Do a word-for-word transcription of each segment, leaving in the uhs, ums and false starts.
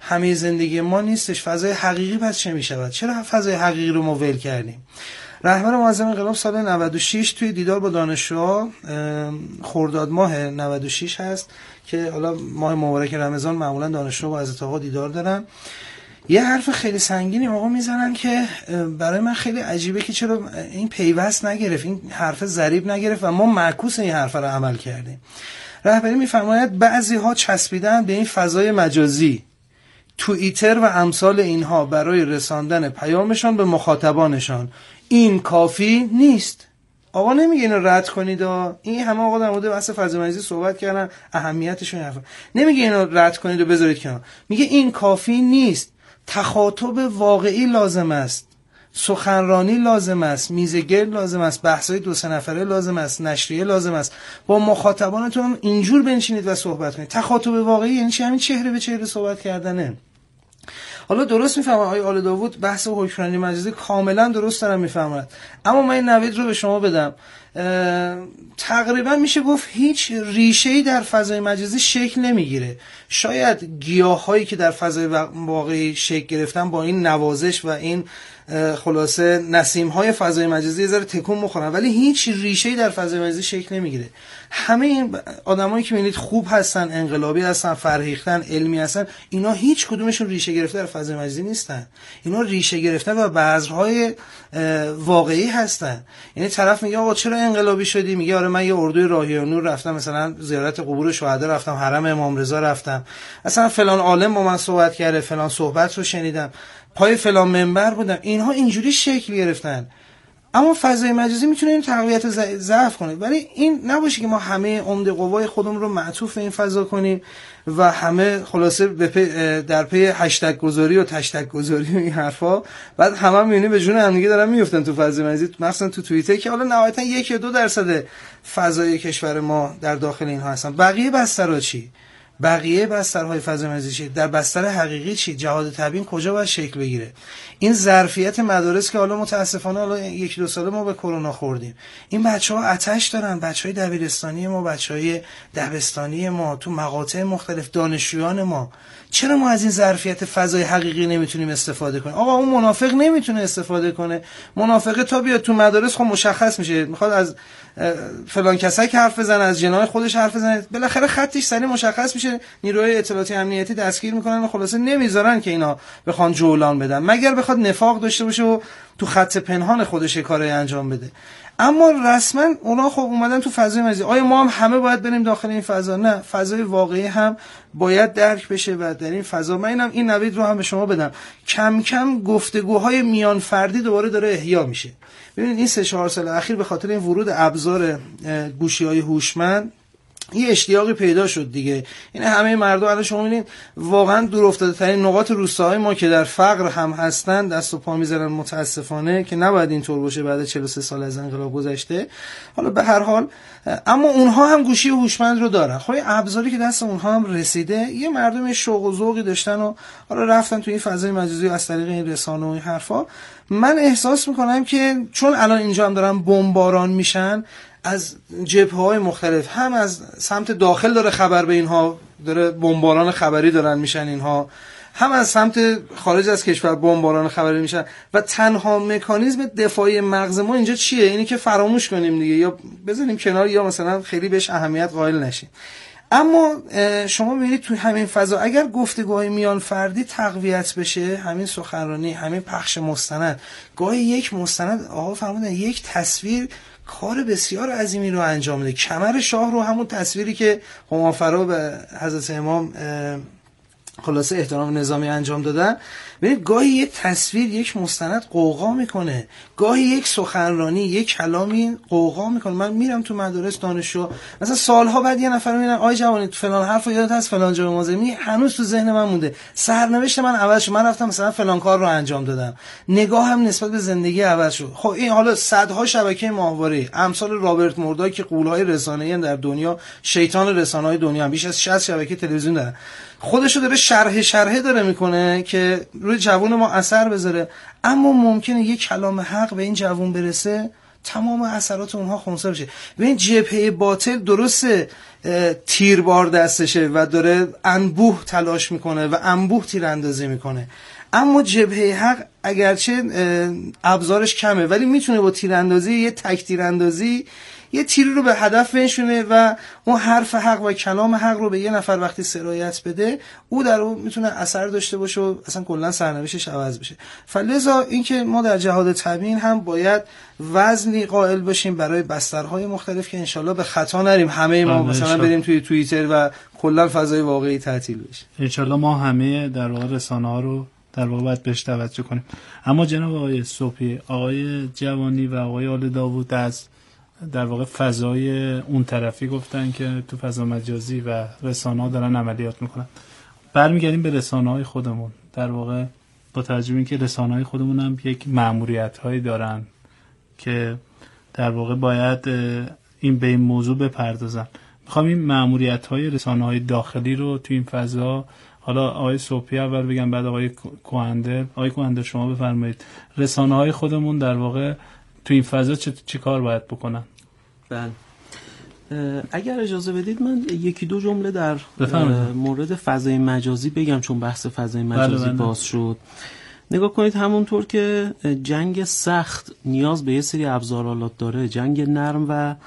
همه زندگی ما نیستش. فضای حقیقی پس چه میشود؟ چرا فضای حقیقی رو ما ول کردیم؟ رهبر معظم انقلاب سال نود و شش توی دیدار با دانشجوها، خرداد ماه نود و شش هست که حالا ماه مبارک رمضان معمولا دانشجو با حضرت آقا دیدار دارن، یه حرف خیلی سنگینی آقا میزنن که برای من خیلی عجیبه که چرا این پیوست نگرفت، این حرف ضریب نگرفت و ما معکوس این حرف رو عمل کردیم. رهبری میفرماید بعضی ها چسبیدن به این فضای مجازی، توییتر و امثال اینها برای رساندن پیامشان به مخاطبانشان. این کافی نیست. آقا نمیگه اینو رد کنید، این همه آقا در مورد بحث فضای مجازی صحبت کردن، اهمیتش رو حرف. نمیگه اینو رد کنید و بذارید کنار، میگه این کافی نیست. تخاطب واقعی لازم است، سخنرانی لازم است، میزگرد لازم است، بحثای دو سه نفره لازم است، نشریه لازم است. با مخاطبانتون اینجور بنشینید و صحبت کنید. تخاطب واقعی یعنی چی؟ همین چهره به چهره صحبت کردنه. حالا درست میفهمم آقای آل داوود بحث حکمرانی مجازی کاملا درست دارم میفهمم، اما من این نوید رو به شما بدم. تقریبا میشه گفت هیچ ریشه‌ای در فضای مجازی شکل نمیگیره. شاید گیاهایی که در فضای واقعی شکل گرفتن با این نوازش و این خلاصه نسیم‌های فضای مجازی یه ذره تکون بخورن، ولی هیچ ریشه‌ای در فضای مجازی شکل نمیگیره. همه این آدمایی که میبینید خوب هستن، انقلابی هستن، فرهیختن، علمی هستن، اینا هیچ کدومشون ریشه گرفته در فضای مجازی نیستن. اینا ریشه گرفته و بذرهای واقعی هستن. یعنی طرف میگه آقا چرا انقلابی شدی؟ میگه آره من یه اردوی راهی نور رفتم، مثلا زیارت قبور شهدا رفتم، حرم امام رضا رفتم، اصلا فلان عالم با من صحبت کرده، فلان صحبت رو شنیدم، پای فلان منبر بودم. اینها اینجوری شکل گرفتن. اما فضای مجازی میتونه این تقویت ضعف کنه، ولی این نباشه که ما همه عمده قوای خودمون رو معطوف به این فضا کنیم و همه خلاصه به پی در پی هشتگ گذاری و تشتگ گذاری و این حرفا، بعد همه هم میبینی به جون هم دیگه دارن میافتن تو فضای مجازی، مثلا تو توییتر که حالا نهایتا یک یا دو درصد فضای کشور ما در داخل اینها هستن. بقیه بسترها چی؟ بقیه بسترهای فضای مجازی چی؟ در بستر حقیقی چی؟ جهاد تبیین کجا باید شکل بگیره؟ این ظرفیت مدارس که حالا متاسفانه حالا یک دو ساله ما به کرونا خوردیم، این بچه‌ها آتش دارن، بچهای دبیرستانی ما، بچهای دبستانی ما، تو مقاطع مختلف دانشجویان ما. چرا ما از این ظرفیت فضای حقیقی نمیتونیم استفاده کنیم؟ آقا اون منافق نمیتونه استفاده کنه. منافقه تا بیاد تو مدارس خب مشخص میشه، میخواد از فلان کسایی حرف بزنه، از جناح خودش حرف بزنه، بالاخره خطش سریع مشخص میشه، نیروهای اطلاعاتی امنیتی دستگیر میکنن و خلاصه نمیذارن که اینا بخوان جولان بدن، مگر بخواد نفاق داشته باشه و تو خط پنهان خودش کاری انجام بده. اما رسما اونا خب اومدن تو فضای مجازی. آیا ما هم همه باید بریم داخل این فضا؟ نه، فضای واقعی هم باید درک بشه و در این فضا من اینم این نوید رو هم به شما بدم، کم کم گفتگوهای میان فردی دوباره داره احیا میشه. ببینید این سه چهار سال اخیر به خاطر این ورود ابزار گوشی‌های هوشمند یه اشتیاقی پیدا شد دیگه. این همه مردم الان شما می‌بینید واقعا دور افتاده ترین نقاط روستاهای ما که در فقر هم هستن دست و پا می‌ذارن، متاسفانه که نباید اینطور باشه بعد چهل و سه سال از انقلاب گذشته. حالا به هر حال اما اونها هم گوشی هوشمند رو دارن. خب ابزاری که دست اونها هم رسیده، یه مردم شوق و ذوقی داشتن و حالا رفتن تو این فضای مجازی از طریق این رسانه و این حرفا. من احساس می‌کنم که چون الان اینجا هم دارن بمباران میشن از جبهه‌های مختلف، هم از سمت داخل داره خبر به اینها داره بمباران خبری دارن میشن اینها، هم از سمت خارج از کشور بمباران خبری میشن و تنها مکانیزم دفاعی مغز ما اینجا چیه؟ اینی که فراموش کنیم دیگه، یا بزنیم کنار یا مثلا خیلی بهش اهمیت قائل نشیم. اما شما میبینید تو همین فضا اگر گفتگوهای میان فردی تقویت بشه، همین سخنرانی، همین پخش مستند، گاهی یک مستند آقا فرمودن یک تصویر کار بسیار عظیمی رو انجام میده. کمر شاه رو، همون تصویری که همافرا به حضرت امام خلاصه احترام نظامی انجام دادن، ببینید گاهی یک تصویر یک مستند قوقا میکنه، گاهی یک سخنرانی یک کلامی قوقا میکنه. من میرم تو مدارس دانشجو مثلا سالها بعد یه نفر میبینن آی جوانی فلان حرفو یادت هست فلان جا موزمی هنوز تو ذهن من مونده، سرنوشت من عوض شد، من رفتم مثلا فلان کار رو انجام دادم، نگاهم نسبت به زندگی عوض شد. خب این حالا صدها شبکه ماهواره امثال رابرت مورداک که غول‌های رسانه‌ای در دنیا، شیطان رسانه‌های دنیا، بیش از شصت شبکه تلویزیون داره، خودشو داره شرح شرحه داره میکنه که روی جوون ما اثر بذاره. اما ممکنه یک کلام حق به این جوون برسه تمام اثرات اونها خنثی بشه. ببین جبهه باطل درسته تیربار دستشه و داره انبوه تلاش میکنه و انبوه تیراندازی میکنه، اما جبهه حق اگرچه ابزارش کمه ولی میتونه با تیراندازی یه تک تیراندازی یه تیر رو به هدف بنشونه و اون حرف حق و کلام حق رو به یه نفر وقتی سرایت بده او در اون میتونه اثر داشته باشه و اصلا کلا سرنوشتش عوض بشه. فلذا اینکه ما در جهاد تبیین هم باید وزنی قائل باشیم برای بسترهای مختلف که انشالله به خطا نریم همه ما مثلا بریم توی توییتر و کلا فضای واقعی تعطیل بشه. انشالله ما همه در واقع رسانه‌ها رو در واقع باید بهش توجه کنیم. اما جناب آقای صبحی، آقای جوانی و آقای آل داوود از در واقع فضای اون طرفی گفتن که تو فضا مجازی و رسانه‌ها دارن عملیات میکنن. برمیگردیم به رسانه‌های خودمون. در واقع با توجه به اینکه رسانه‌های خودمون هم یک مأموریت‌هایی دارن که در واقع باید این به این موضوع بپردازن. میخوام این مأموریت‌های رسانه‌های داخلی رو تو این فضا، حالا آقای صبحی اول بگم بعد آقای کوهندل. آقای کوهندل شما بفرمایید رسانه‌های خودمون در واقع تو این فضا چه چی کار باید بکنن؟ بله، اگر اجازه بدید من یکی دو جمله در بفرمایید. مورد فضای مجازی بگم چون بحث فضای مجازی بله بله. باز شد. نگاه کنید، همونطور که جنگ سخت نیاز به یه سری ابزارالات داره، جنگ نرم و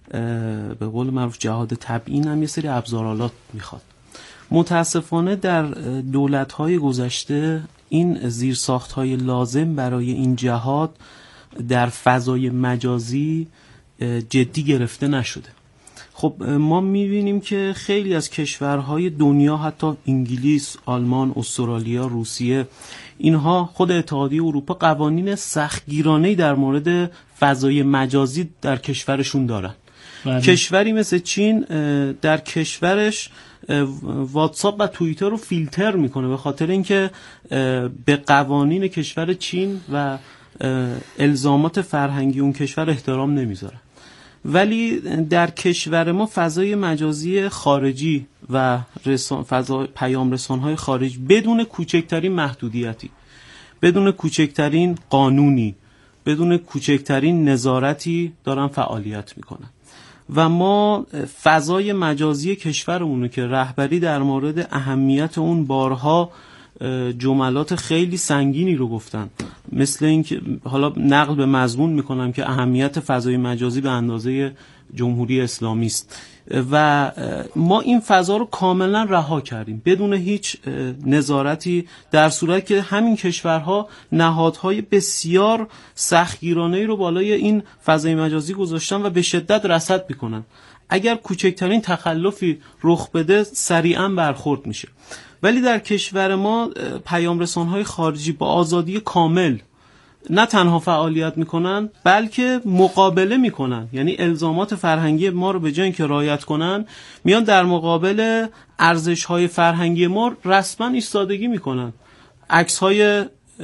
به قول معروف جهاد تبیین هم یه سری ابزارالات میخواد. متاسفانه در دولت‌های گذشته این زیرساخت‌های لازم برای این جهاد در فضای مجازی جدی گرفته نشده. خب ما میبینیم که خیلی از کشورهای دنیا، حتی انگلیس، آلمان، استرالیا، روسیه، اینها خود اتحادیه اروپا قوانین سختگیرانه‌ای در مورد فضای مجازی در کشورشون دارن. بله. کشوری مثل چین در کشورش واتساپ و توییتر رو فیلتر میکنه به خاطر اینکه به قوانین کشور چین و الزامات فرهنگی اون کشور احترام نمیذاره. ولی در کشور ما فضای مجازی خارجی و رسان فضای پیام رسان‌های خارجی بدون کوچکترین محدودیتی، بدون کوچکترین قانونی، بدون کوچکترین نظارتی دارن فعالیت میکنن و ما فضای مجازی کشورمون که رهبری در مورد اهمیت اون بارها جملات خیلی سنگینی رو گفتن، مثل این که حالا نقل به مضمون میکنم که اهمیت فضای مجازی به اندازه جمهوری اسلامی است و ما این فضا رو کاملا رها کردیم بدون هیچ نظارتی، در صورتی که همین کشورها نهادهای بسیار سختگیرانه‌ای رو بالای این فضای مجازی گذاشتن و به شدت رصد میکنن. اگر کوچکترین تخلفی رخ بده سریعا برخورد میشه. ولی در کشور ما پیام رسان‌های خارجی با آزادی کامل نه تنها فعالیت میکنن بلکه مقابله میکنن، یعنی الزامات فرهنگی ما رو به جای اینکه رعایت کنن میان در مقابل ارزش‌های فرهنگی ما رسما ایستادگی میکنن. عکس‌های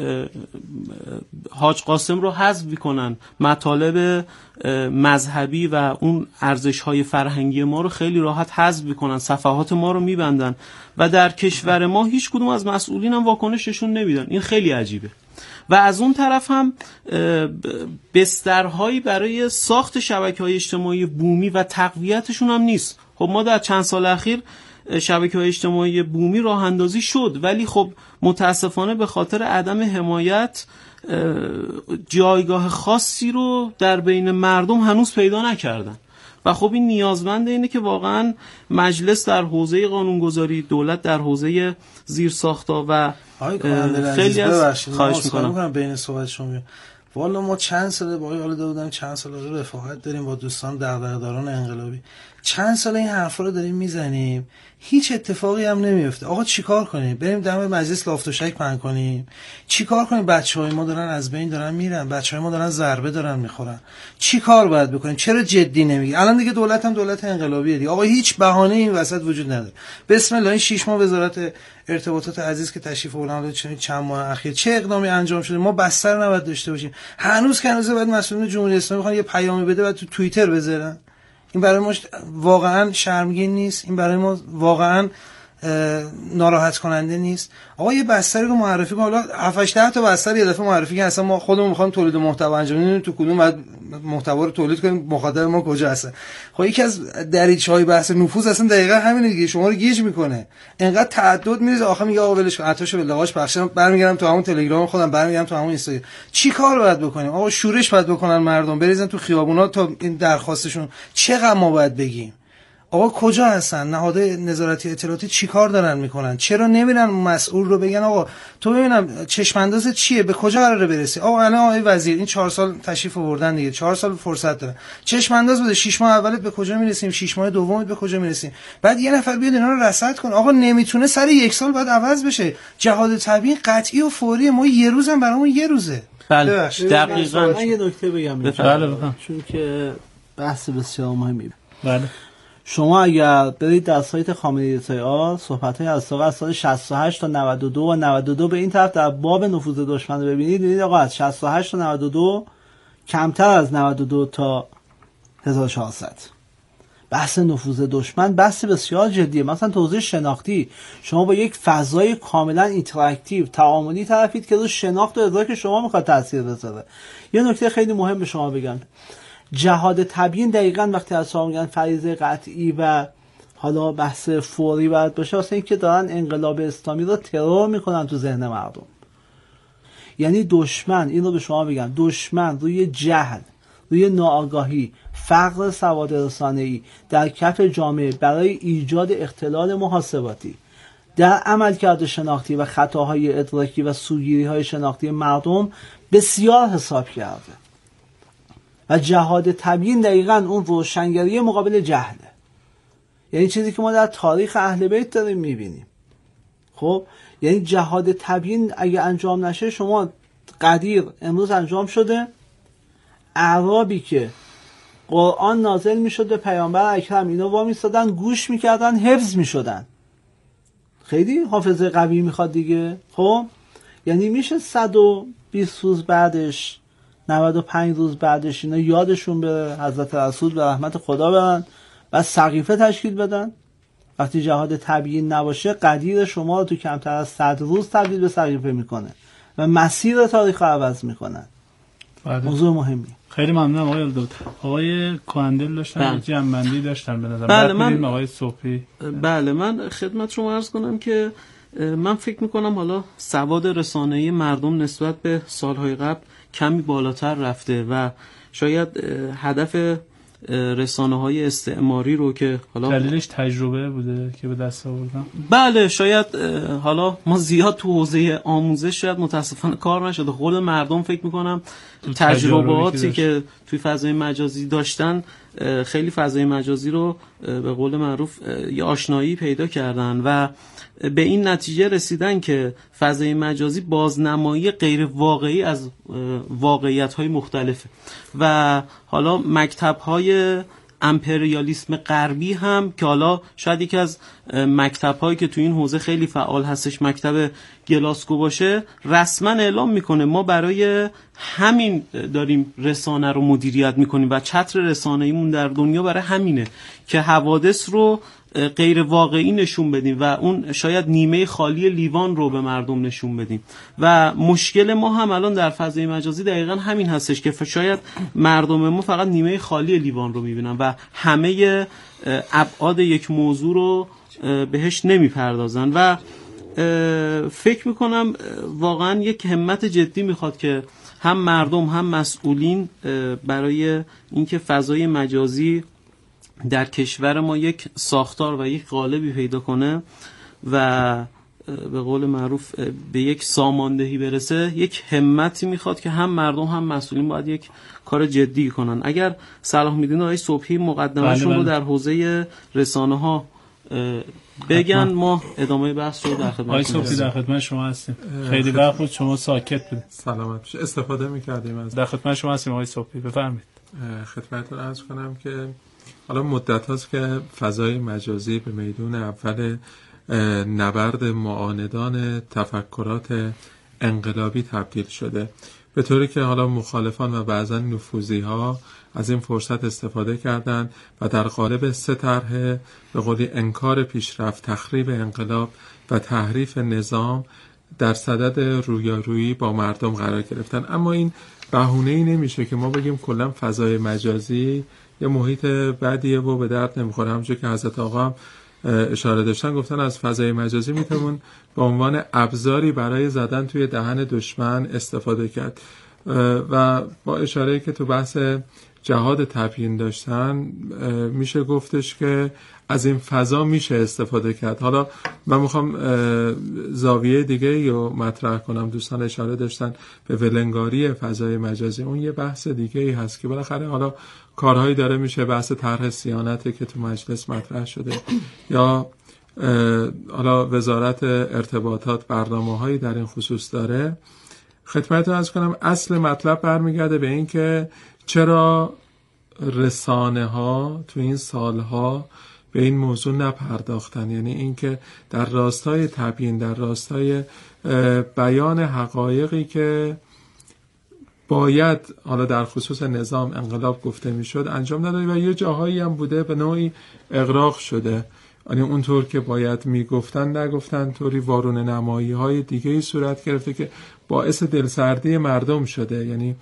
حاج قاسم رو حذف میکنن، مطالب مذهبی و اون ارزش‌های فرهنگی ما رو خیلی راحت حذف میکنن، صفحات ما رو میبندن و در کشور ما هیچ کدوم از مسئولین هم واکنششون نمیدن. این خیلی عجیبه. و از اون طرف هم بسترهایی برای ساخت شبکه‌های اجتماعی بومی و تقویتشون هم نیست. خب ما در چند سال اخیر شبکه‌های اجتماعی بومی راه اندازی شد، ولی خب متاسفانه به خاطر عدم حمایت جایگاه خاصی رو در بین مردم هنوز پیدا نکردن و خب این نیازمند اینه که واقعا مجلس در حوزه قانونگذاری، دولت در حوزه زیرساخت‌ها و خیلی از خواهش می‌کنم بین صحبت شما. والا ما چند ساله با آقای آل داود چند ساله رفاقت داریم با دوستان دغدغه‌داران انقلابی، چند ساله این حرفا رو داریم میزنیم، هیچ اتفاقی هم نمیفته. آقا چیکار کنیم؟ بریم دم مجلس لافت و شک پهن کنیم؟ چیکار کنیم؟ بچهای ما دارن از بین دارن میرن، بچهای ما دارن ضربه دارن میخورن. چیکار باید بکنیم؟ چرا جدی نمیگی؟ الان دیگه دولت هم دولت انقلابیه دیگه. آقا هیچ بهانه‌ای این وسط وجود نداره. بسم الله، این شش ماه وزارت ارتباطات عزیز که تشریف آوردن چند ماه اخیر چه اقدامی انجام شده؟ ما بستر نباید داشته باشیم. هنوز که هنوز بعد مسئولین جمهوری اسلامی میخوان یه پیامی بده و تو توییتر بذارن. این برای ما واقعا شرمگین نیست؟ این برای ما واقعا ناراحت کننده نیست؟ آقا یه بستری رو معرفی کن، حالا هفت هشت تا بستر یه دفعه معرفی کن، اصلا ما خودمون می‌خوایم تولید محتوا انجام بدیم، تو کدوم بعد محتوا رو تولید کنیم، مخاطب ما کجا هست. خب یکی از دریچه‌های بحث نفوذ اصلا دقیقاً همینه دیگه، شما رو گیج میکنه، اینقدر تعدد میریزه، آخه میگه آقا ولش کن، عطاشو به لغاش بخشم، برمیگردم تو همون تلگرام خودم، برمیگردم تو همون اینستاگرام. چی کار باید بکنیم آقا؟ شورش باید بکنن مردم، بریزن تو خیابونا تا این درخواستشون. چقدر ما باید بگیم آقا کجا هستن نهادهای نظارتی اطلاعاتی، چیکار دارن میکنن؟ چرا نمیرن مسئول رو بگن آقا تو ببینم چشم انداز چیه، به کجا قراره برسی؟ آقا الان آقای وزیر این چهار سال تشریف آوردن دیگه، چهار سال فرصت دارن، چشم انداز بده، شش ماه اولت به کجا میرسیم، شش ماه دومت به کجا میرسیم، بعد یه نفر بیاد اینا رو رصد کن. آقا نمیتونه سر یک سال بعد عوض بشه. جهاد طبیعی قطعی و فوری، ما یه روزم برامون یه روزه. بله دقیقاً. من یه نکته بگم، بله بفهم، چون که بحث بسیار مهمی. بله شما اگر برید در سایت خامنه‌ای دی‌آر صحبت‌های از سال شصت و هشت تا نود و دو و نود و دو به این طرف در باب نفوذ دشمن رو ببینید، ببینید آقا از شصت و هشت تا نود و دو کمتر از نود و دو تا هزار و چهارصد بحث نفوذ دشمن بحث بسیار جدیه. مثلا توزیع شناختی، شما با یک فضای کاملا اینتراکتیو تعاملی طرفید که رو شناخت و ادراک شما میخواد تاثیر بذاره. یه نکته خیلی مهم به شما بگم، جهاد تبیین دقیقاً وقتی از شما میگن فریضه قطعی و حالا بحث فوری باید باشه، واسه اینکه دارن انقلاب اسلامی رو ترور میکنن تو ذهن مردم. یعنی دشمن، این رو به شما بگم، دشمن روی جهل، روی ناآگاهی، فقر سواد رسانه‌ای در کف جامعه برای ایجاد اختلال محاسباتی در عملکرد شناختی و خطاهای ادراکی و سوگیری‌های شناختی مردم بسیار حساب کرده. و جهاد تبیین دقیقاً اون روشنگری مقابل جهله، یعنی چیزی که ما در تاریخ اهل بیت داریم میبینیم. خب یعنی جهاد تبیین اگه انجام نشه، شما قدیر امروز انجام شده، اعرابی که قرآن نازل میشد به پیامبر اکرم اینا وا میستادن گوش میکردن، حفظ میشدن، خیلی حافظه قوی میخواد دیگه. خب یعنی میشه صد و بیست روز بعدش، نود و پنج روز بعدش اینا یادشون بره، حضرت رسول به رحمت خدا برن، بعد سقیفه تشکیل بدن. وقتی جهاد تبیین نباشه، قدیر شما رو تو کمتر از صد روز تبدیل به سقیفه میکنه و مسیر تاریخ رو عوض میکنن. موضوع مهمی. خیلی ممنونم آقای داوود. آقای کوهندل داشتن جنبندی داشتن به نظر بله من آقای صبحی. بله من خدمت شما عرض کنم که من فکر میکنم حالا سواد رسانه‌ای مردم نسبت به سالهای قبل کمی بالاتر رفته و شاید هدف رسانه‌های استعماری رو که حالا دلیلش تجربه بوده که به دست آوردن. بله شاید حالا ما زیاد تو حوزه آموزش شاید متاسفانه کار نشده. خود مردم فکر میکنم تجرباتی که توی فضای مجازی داشتن، خیلی فضای مجازی رو به قول معروف یه آشنایی پیدا کردن و به این نتیجه رسیدن که فضای مجازی بازنمایی غیر واقعی از واقعیت‌های مختلفه و حالا مکتب‌های امپریالیسم غربی هم که حالا شاید یکی از مکتب‌هایی که تو این حوزه خیلی فعال هستش مکتب گلاسکو باشه، رسما اعلام میکنه ما برای همین داریم رسانه رو مدیریت میکنیم و چتر رسانه‌ایمون در دنیا برای همینه که حوادث رو غیر واقعی نشون بدیم و اون شاید نیمه خالی لیوان رو به مردم نشون بدیم و مشکل ما هم الان در فضای مجازی دقیقا همین هستش که شاید مردم ما فقط نیمه خالی لیوان رو میبینن و همه ابعاد یک موضوع رو بهش نمیپردازن و فکر میکنم واقعا یک همت جدی میخواد که هم مردم هم مسئولین برای اینکه فضای مجازی در کشور ما یک ساختار و یک قالبی پیدا کنه و به قول معروف به یک ساماندهی برسه، یک همتی میخواد که هم مردم هم مسئولین باید یک کار جدی کنن. اگر صلاح میدین آقای صبحی مقدمه‌شون رو در حوزه رسانه ها بگن، ما ادامه بحث رو در خدمت آقای صبحی در خدمت شما هستیم. خیلی وقت بود شما ساکت بودید. سلامت بشه. استفاده می‌کردیم از در خدمت شما هستیم آقای صبحی، بفرمایید. خدمتتون عرض کنم که حالا مدت هاست که فضای مجازی به میدون اول نبرد معاندان تفکرات انقلابی تبدیل شده به طوری که حالا مخالفان و بعضا نفوذی ها از این فرصت استفاده کردند و در قالب سه طرح به قولی انکار پیشرفت، تخریب انقلاب و تحریف نظام در صدد رویارویی با مردم قرار گرفتن. اما این بهونه‌ای نمیشه که ما بگیم کلا فضای مجازی یه محیط بدیه و به درد نمیخوره. همونجور که حضرت آقا هم اشاره داشتن، گفتن از فضای مجازی میتونن به عنوان ابزاری برای زدن توی دهن دشمن استفاده کرد و با اشاره‌ای که تو بحث جهاد تبیین داشتن میشه گفتش که از این فضا میشه استفاده کرد. حالا من میخوام زاویه دیگه رو مطرح کنم. دوستان اشاره داشتن به ولنگاری فضای مجازی، اون یه بحث دیگه ای هست که بالاخره حالا کارهایی داره میشه، بحث طرح صیانته که تو مجلس مطرح شده یا حالا وزارت ارتباطات برنامه‌هایی در این خصوص داره. خدمتتون عرض کنم اصل مطلب برمیگرده به این که چرا رسانه ها تو این سالها به این موضوع نپرداختن، یعنی اینکه در راستای تبیین، در راستای بیان حقایقی که باید حالا در خصوص نظام انقلاب گفته میشد انجام نداده و یه جاهایی هم بوده به نوعی اغراق شده، یعنی اونطور که باید میگفتن نگفتن، طوری وارونه نمایی های دیگه ای صورت گرفته که باعث دلسردی مردم شده. یعنی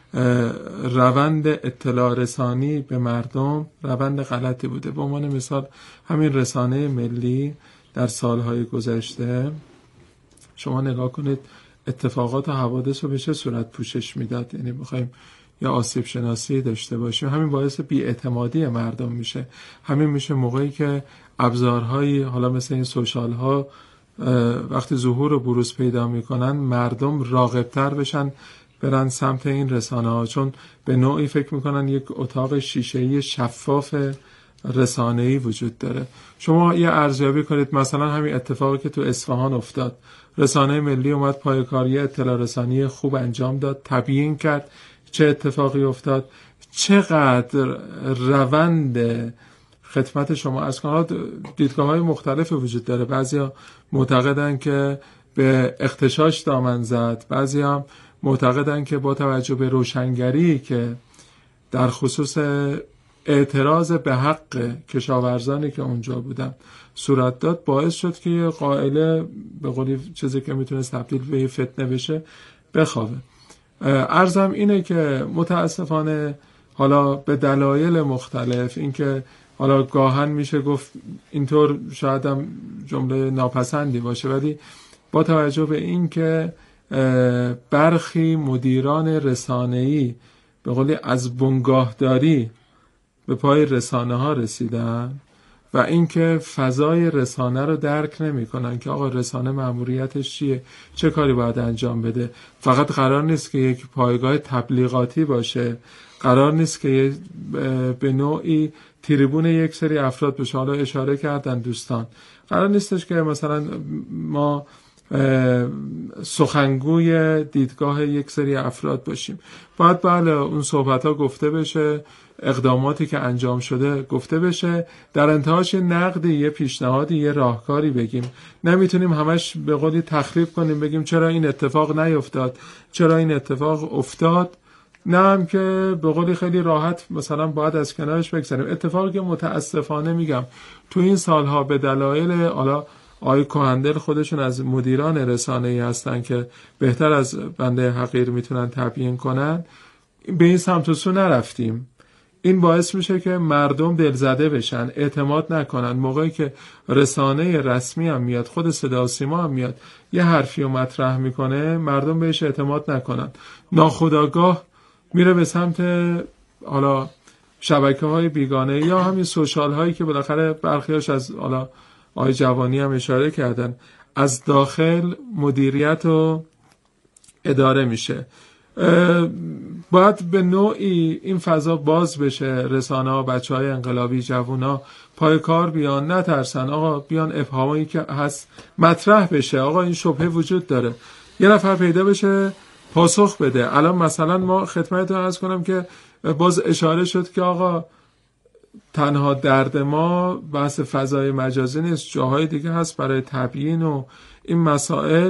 روند اطلاع رسانی به مردم روند غلطی بوده. به عنوان مثال همین رسانه ملی در سالهای گذشته شما نگاه کنید اتفاقات و حوادث رو به چه صورت پوشش میداد. یعنی بخوایم یا آسیب شناسی داشته باشیم، همین باعث بی‌اعتمادی مردم میشه. همین میشه موقعی که ابزارهایی حالا مثل این سوشال ها وقتی ظهور و بروز پیدا میکنن، مردم راغبتر بشن برن سمت این رسانه ها، چون به نوعی فکر میکنن یک اتاق شیشه‌ای شفاف رسانه‌ای وجود داره. شما یه ارزیابی کنید، مثلا همین اتفاقی که تو اصفهان افتاد، رسانه ملی اومد پایه‌کاری اطلاع رسانی خوب انجام داد، تبیین کرد چه اتفاقی افتاد، چقدر روند خدمت شما از کنار دیدگاه‌های مختلف وجود داره. بعضیا معتقدن که به اغتشاش دامن زد، بعضیا معتقدن که با توجه به روشنگری که در خصوص اعتراض به حق کشاورزانی که اونجا بودن صورت داد باعث شد که یه قائله به قولی چیزی که میتونه تبدیل به فتنه بشه بخوابه. عرضم اینه که متاسفانه حالا به دلایل مختلف، اینکه حالا گاهن میشه گفت اینطور شاید هم جمله ناپسندی باشه، ولی با توجه به این که برخی مدیران رسانه‌ای به قولی از بنگاهداری به پای رسانه ها رسیدن و اینکه فضای رسانه رو درک نمی کنن که آقا رسانه مأموریتش چیه، چه کاری باید انجام بده. فقط قرار نیست که یک پایگاه تبلیغاتی باشه، قرار نیست که به نوعی تریبون یک سری افراد بشه. حالا اشاره کردن دوستان، قرار نیستش که مثلا ما سخنگوی دیدگاه یک سری افراد باشیم. باید بله اون صحبت ها گفته بشه، اقداماتی که انجام شده گفته بشه، در انتهاش یه نقدی، یه پیشنهادی، یه راهکاری بگیم. نمیتونیم همش به قولی تخریب کنیم، بگیم چرا این اتفاق نیفتاد، چرا این اتفاق افتاد، نه هم که به قولی خیلی راحت مثلا باید از کنارش بگذاریم. اتفاقی که متاسفانه میگم تو این سالها به دلایل حالا آقای کهندل خودشون از مدیران رسانه‌ای هستن که بهتر از بنده حقیر میتونن تبیین کنن، به این سمت و سو نرفتیم. این باعث میشه که مردم دلزده بشن، اعتماد نکنن. موقعی که رسانه رسمی هم میاد، خود صدا و سیما هم میاد یه حرفی رو مطرح میکنه، مردم بهش اعتماد نکنن، ناخودآگاه میره به سمت حالا شبکه‌های بیگانه یا همین سوشال هایی که بالاخره برخیاش از حالا آقای جوانی هم اشاره کردن از داخل مدیریت و اداره میشه. باید به نوعی این فضا باز بشه، رسانه ها، بچه های انقلابی، جوان ها پای کار بیان، نترسن. آقا بیان ابهامایی که هست مطرح بشه، آقا این شبهه وجود داره، یه نفر پیدا بشه پاسخ بده. الان مثلا ما خدمتتون عرض کنم که باز اشاره شد که آقا تنها درد ما بحث فضای مجازی نیست، جاهای دیگه هست برای تبیین و این مسائل،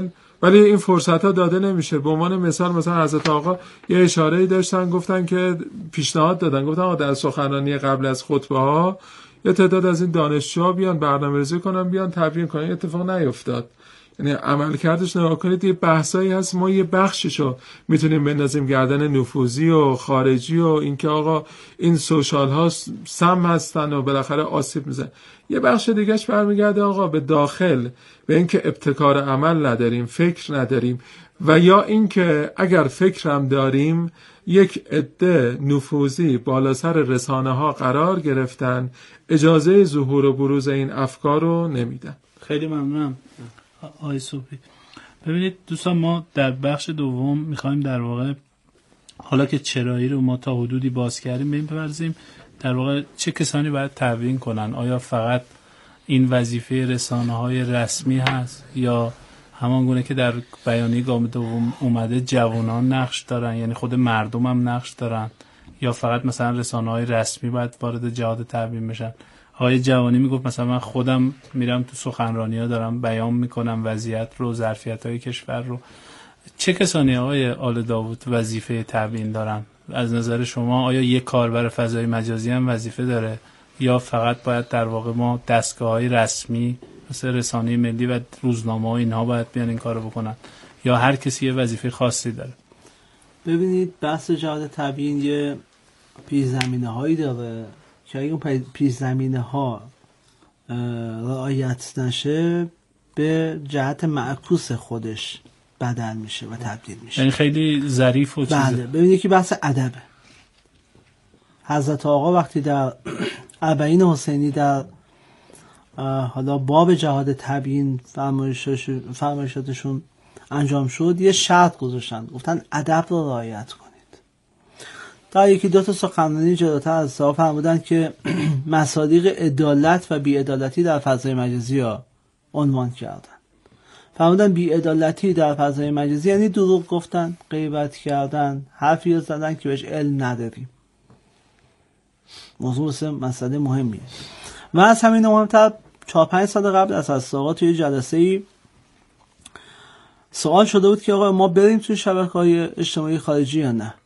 ولی این فرصت ها داده نمیشه. به عنوان مثال مثلا حضرت آقا یه اشاره‌ای داشتن، گفتن که پیشنهاد دادن، گفتن آقا در سخنرانی قبل از خطبه ها یه تعداد از این دانشجوها بیان برنامه‌ریزی کنن، بیان تبیین کنن. اتفاق نیفتاد. یعنی عملکردش نگاه کنید، یه بحثایی هست ما یه بخششو میتونیم بندازیم گردن نفوذی و خارجی و اینکه آقا این سوشال ها سم هستن و بالاخره آسیب میزنن. یه بخش دیگهش برمیگرده آقا به داخل، به اینکه ابتکار عمل نداریم، فکر نداریم، و یا اینکه اگر فکرم داریم یک عده نفوذی بالا سر رسانه ها قرار گرفتن، اجازه ظهور و بروز این افکار رو نمیدن. خیلی ممنونم آقای صبحی. ببینید دوستان، ما در بخش دوم میخوایم در واقع حالا که چرایی رو ما تا حدودی باز کردیم به این بپردازیم در واقع چه کسانی باید تبیین کنن. آیا فقط این وظیفه رسانه‌های رسمی هست یا همان گونه که در بیانیه گام دوم اومده جوانان نقش دارن، یعنی خود مردم هم نقش دارن، یا فقط مثلا رسانه‌های رسمی باید وارد جهاد تبیین بشن؟ آقای جوانی میگفت مثلا من خودم میرم تو سخنرانی‌ها دارم بیان میکنم وضعیت رو، ظرفیت‌های کشور رو. چه کسانی آقای آل داوود وظیفه تبیین دارن از نظر شما؟ آیا یک کاربر فضای مجازی هم وظیفه داره یا فقط باید در واقع ما دستگاه‌های رسمی مثل رسانه ملی و روزنامه‌ها اینها باید بیان این کارو بکنن، یا هر کسی یه وظیفه خاصی داره؟ ببینید بحث جهاد تبیین یه پیش‌زمینه‌هایی داره که اگه اون پیش‌زمینه‌ها رعایت نشه به جهت معکوس خودش بدل میشه و تبدیل میشه. یعنی خیلی ظریف و چیزه. بله. ببینید که بحث ادبه. حضرت آقا وقتی در اربعین حسینی در حالا باب جهاد تبیین فرمایشاتشون انجام شد، یه شرط گذاشتن، گفتن ادب رو رعایت کنید. در یکی دو تا سخنرانی جلوتر از صاحب فرمودن که مصادیق عدالت و بی‌عدالتی در فضای مجازی ها عنوان کردن. فرمودن بی‌عدالتی در فضای مجازی یعنی دروغ گفتن، غیبت کردن، حرفی زدن که بهش علم نداریم. موضوع مسئله مهمیه. و از همین مهمتر چهار پنج سال قبل از از آقا توی جلسه‌ای سوال شده بود که آقا ما بریم توی شبکه‌های اجتماعی خارجی یا نه.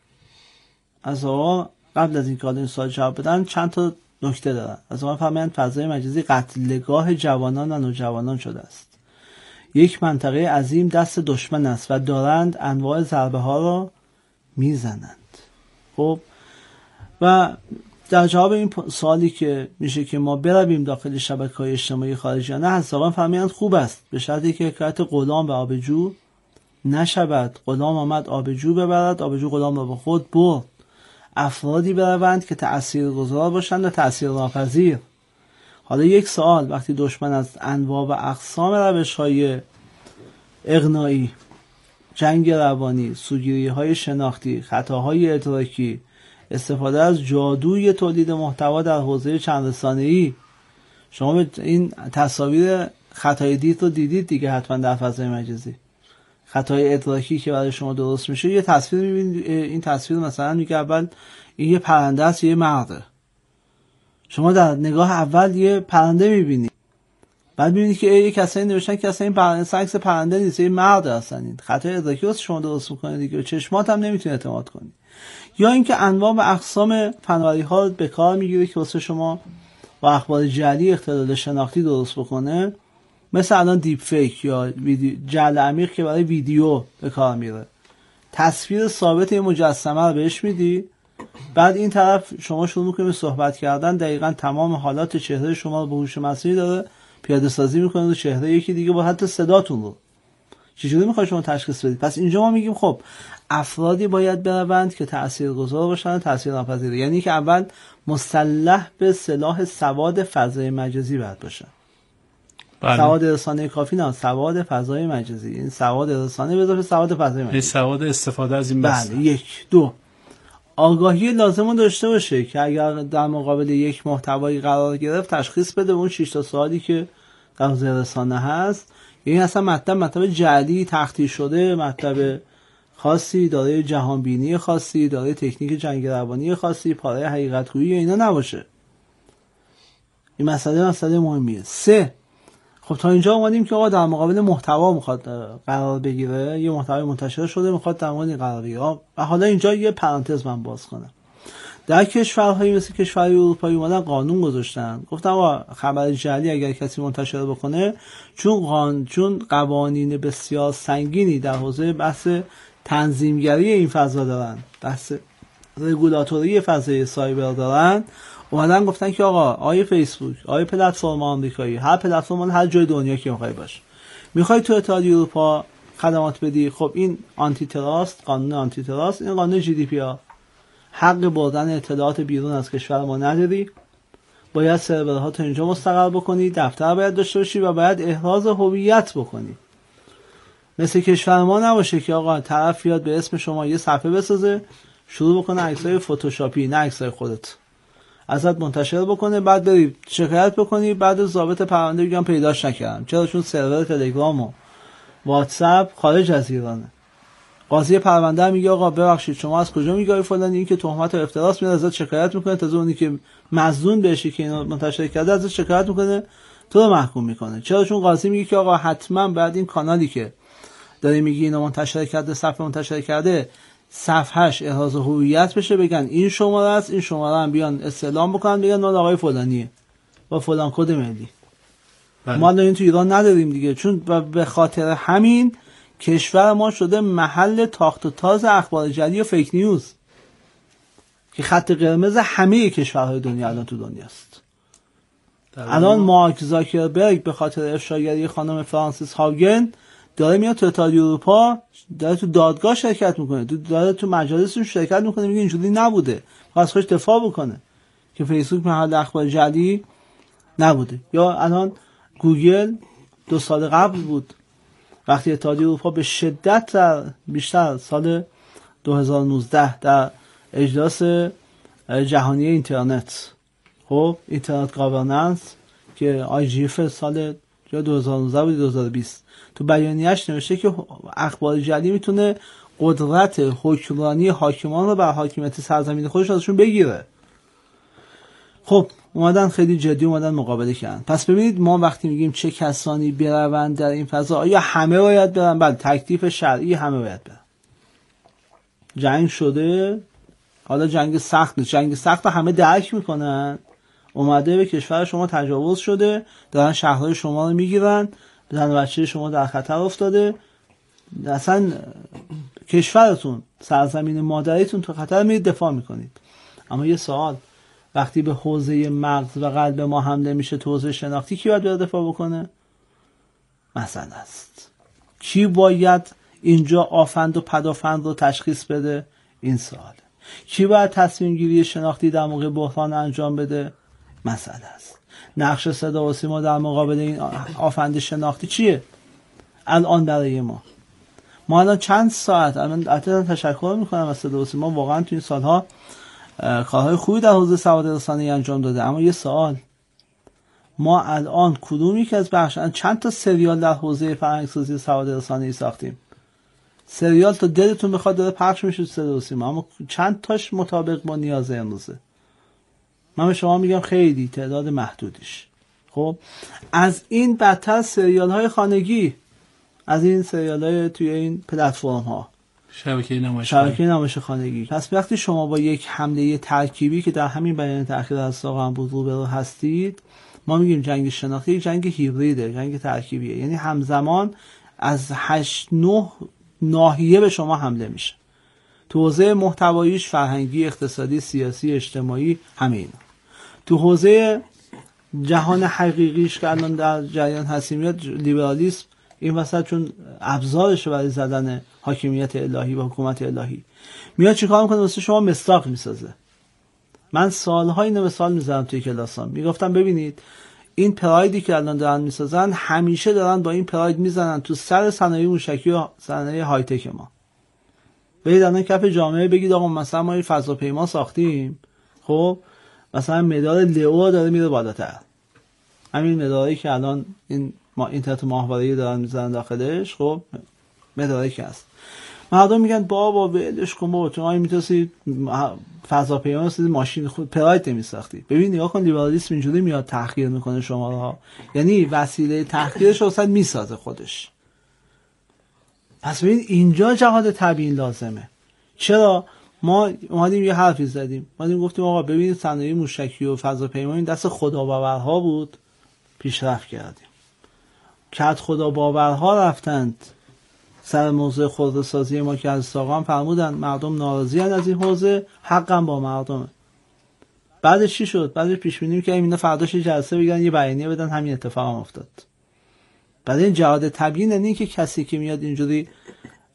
از آقا قبل از این که این سوال جواب بدن چند تا نکته دارن. از آقا فرمودن فضای مجازی قتلگاه جوانان و نوجوانان شده است. یک منطقه عظیم دست دشمن است و دارند انواع ضربه ها را میزنند. خب و در جواب این سوالی که میشه که ما برویم داخل شبکه‌های اجتماعی خارجی یا نه، حساباً فهمیدن خوب است به شرطی که حکایت غلام به آبجو نشود. غلام آمد آبجو ببرد، آبجو غلام را به خود برد. افرادی بروند که تأثیرگذار باشند و تأثیرناپذیر. حالا یک سوال، وقتی دشمن از انواع و اقسام روش‌های اغنایی، جنگ روانی، سوگیری‌های شناختی، خطاهای ادراکی، استفاده از جادوی تولید محتوا در حوزه چند رسانه‌ای، شما این تصاویر خطای دید رو دیدید دیگه حتما در فضای مجازی. خطای ادراکی که برای شما درست میشه، یه تصویر میبینید، این تصویر مثلا میگه اول این یه پرنده است یه مرده. شما در نگاه اول یه پرنده میبینید، بعد میبینید که یه کسایی نوشتن که اصلا این پرنده عکس پرنده نیست، این مرده اصلا. این خطای ادراکی رو شما درست میکنید دیگه، چشمات هم نمیتونید اعتماد کنید. یا اینکه انواع و اقسام فناوری ها به کار میگیره که واسه شما با اخبار جعلی اختلال شناختی درست بکنه، مثل الان دیپ فیک یا ویدیو جعل عمیق که برای ویدیو به کار میره. تصویر ثابت یه مجسمه رو بهش میدی، بعد این طرف شما شروع میکنید به صحبت کردن، دقیقاً تمام حالات چهره شما رو به هوش مصنوعی داره پیاده سازی میکنه رو چهره یکی دیگه، با حتی صداتون رو. چجوری میخواید شما تشخیص بدید؟ پس اینجا ما میگیم خب افرادی باید بروند که تاثیرگذار باشن و تاثیرناپذیر، یعنی که اول مسلح به سلاح سواد فضای مجازی باید باشن. بله. سواد رسانه کافی نه، سواد فضای مجازی، این سواد رسانه به اضافه سواد فضای مجازی، سواد استفاده از این بحث. بله. یک دو آگاهی لازم داشته باشه که اگر در مقابل یک محتوایی قرار گرفت تشخیص بده اون شش تا سوالی که در حوزه رسانه هست. این اصلا مطلب مطلب جعلی تخطی شده، مطلب خاصی دارای جهانبینی خاصی، دارای تکنیک جنگ روانی خاصی، پاره حقیقت‌گویی اینا نباشه. این مسئله مسئله مهمیه. سه، خب تا اینجا اومدیم که آقا در مقابل محتوا میخواد قرار بگیره، یه محتوای منتشر شده میخواد در مورد این قرار بگیره. و حالا اینجا یه پرانتز من باز کنم. در کشورهایی مثل کشورهای اروپایی اومدن قانون گذاشتن، گفتن آقا خبر جعلی اگر کسی منتشر بکنه، چون قانون چون قوانین بسیار سنگینی در حوزه بحث تنظیمگری این فضا دارن، بحث رگولاتوری فضای سایبر دارن، اومدن گفتن که آقا آیه فیسبوک، آیه پلتفرم آمریکایی، هر پلتفرم هر جای دنیا که میخوای باش، میخوای تو اتحادیه اروپا خدمات بدی، خب این آنتی تراست، قانون آنتی تراست، این قانون جی دی پی آر، حق بردن اطلاعات بیرون از کشور ما نداری، باید سرورها تو اینجا مستقر بکنی، دفتر باید داشته باشی و باید احراز هویت بکنی. مثل کشور ما نباشه که آقا طرف بیاد به اسم شما یه صفحه بسازه، شروع بکنه عکسای فتوشاپی، نه عکسای خودت، ازت منتشر بکنه، بعد بری شکایت بکنی، بعد ضابط پرونده بگم پیداش نکردم، چرا؟ چون سرور تلگرام و واتساپ خارج از ایرانه. قاضی پرونده میگه آقا ببخشید شما از کجا میگی فلان، این که تهمت و افتراس میاد، ازت شکایت میکنه، تازه اونی که مظنون بشی که اینو منتشر کرده ازت شکایت میکنه، تو رو محکوم میکنه. چرا؟ چون قاضی میگه که آقا حتما بعد این کانالی که داره میگی اینو منتشر کرده، صفحه منتشر کرده، صفحهش احراز هویت بشه، بگن این شماره است، این شماره هم بیان استعلام بکنن، بگن مال آقای فلانیه با فلان کد ملی. ما الان این تو ایران نداریم دیگه، چون به خاطر همین کشور ما شده محل تاخت و تاز اخبار جعلی و فیک نیوز که خط قرمز همه کشورهای دنیا الان تو دنیاست. الان مارک زاکربرگ به خاطر افشاگری خانم فرانسیس هاگن داره میاد تو اتحادیه اروپا، داره تو دادگاه شرکت میکنه، داره تو مجالسشون شرکت میکنه، میگه اینجوری نبوده، خواست خودش دفاع بکنه که فیسبوک محل اخبار جعلی نبوده. یا الان گوگل دو سال قبل بود وقتی اتحادیه اروپا به شدت در بیشتر سال دو هزار و نوزده در اجلاس جهانی اینترنت، خب اینترنت گاورننس که آی جی اف سال دو هزار و نوزده بود دو هزار و بیست، تو بیانیه‌اش نوشته که اخبار جعلی میتونه قدرت حکمرانی حاکمان رو بر حاکمیت سرزمین خودش ازشون بگیره. خب اومدن خیلی جدی اومدن مقابله کردن. پس ببینید ما وقتی میگیم چه کسانی بروند در این فضا، آیا همه باید برن؟ بله، تکلیف شرعی همه باید برن. جنگ شده، حالا جنگ سخت نیست، جنگ سخت رو همه درک میکنن، اومده به کشور شما تجاوز شده، دارن شهرهای شما رو میگیرن، زن و بچه شما در خطر افتاده، اصلا کشورتون، سرزمین مادریتون تو خطر، میید دفاع میکنید. اما یه سوال، وقتی به حوزه مغز و قلب ما حمله میشه، تو حوزه شناختی کی باید بره دفاع بکنه؟ مثلا است کی باید اینجا آفند و پدافند رو تشخیص بده؟ این سواله. کی باید تصمیم گیری شناختی در موقع بحران انجام بده؟ مسئله است. نقش صدا و سیما در مقابل این آفند شناختی چیه الان برای ما؟ ما الان چند ساعت، الان البته تشکر میکنم از صدا و سیما، واقعا تو این سالها کارهای خوبی در حوزه سواد رسانه‌ای انجام داده. اما یه سوال، ما الان کدومی که از بخش چند تا سریال در حوزه فرهنگسازی سواد رسانه‌ای ساختیم؟ سریال تا دلتون بخواد داره پخش میشه تو صدا و سیما، اما چند تاش مطابق با نیاز امروزه؟ من به شما میگم خیلی تعداد محدودیش. خب از این بدتر سریال های خانگی، از این سریال های توی این پلتفرم ها، شبکه نمایش شبکه نمایش خانگی. پس وقتی شما با یک حمله ترکیبی که در همین بیان تأخیر از ساقم بود روبرو هستید، ما میگیم جنگ شناختی جنگ هیبریده، جنگ ترکیبیه، یعنی همزمان از هشت نه ناحیه به شما حمله میشه، تو حوزه محتواییش، فرهنگی، اقتصادی، سیاسی، اجتماعی، همه اینا. تو حوزه جهان حقیقیش که الان در جریان هستیم، میاد لیبرالیسم این وسط، چون ابزارش برای زدن حاکمیت الهی و حکومت الهی، میاد چیکار میکنه؟ واسه شما مصداق میسازه. من سالها اینو مثال میزنم توی کلاسام، میگفتم ببینید این پرایدی که الان دارن میسازن، همیشه دارن با این پراید میزنن تو سر صنایع موشکی و صنایع های تک ما. برید الان کف جامعه بگید آقا مثلا ما یه فضاپیما ساختیم، خب مثلا مدار لئو داره میره بالاتر، همین مداری که الان این ما اینترنت ماهواره‌ای دارن میزنن داخلش، خب مداری که هست، مردم میگن بابا ولش کن بابا، تو آی میتونی فضاپیما رو ماشین خود پراید نمیساختی. ببین نگاه کن لیبرالیسم اینجوری میاد تحقیر میکنه شما رو، یعنی وسیله تحقیرش رو اصلا میسازه خودش. پس ببین اینجا جهاد تبیین لازمه. چرا؟ ما اومدیم یه حرفی زدیم، اومدیم گفتیم آقا ببینید صنایع موشکی و فضاپیما این دست خداباورها بود، پیشرفت کردیم. کد خداباورها رفتند سر موضوع خودروسازی ما که از آقا هم فرمودن مردم ناراضی هستند از این حوزه، حقا با مردمه. بعدش چی شد؟ بعدش پیش بینی که اینا فرداش جلسه بگیرن یه بیانیه بدن، همین اتفاق هم افتاد. بعد این جهاد تبیین یعنی که کسی که میاد اینجوری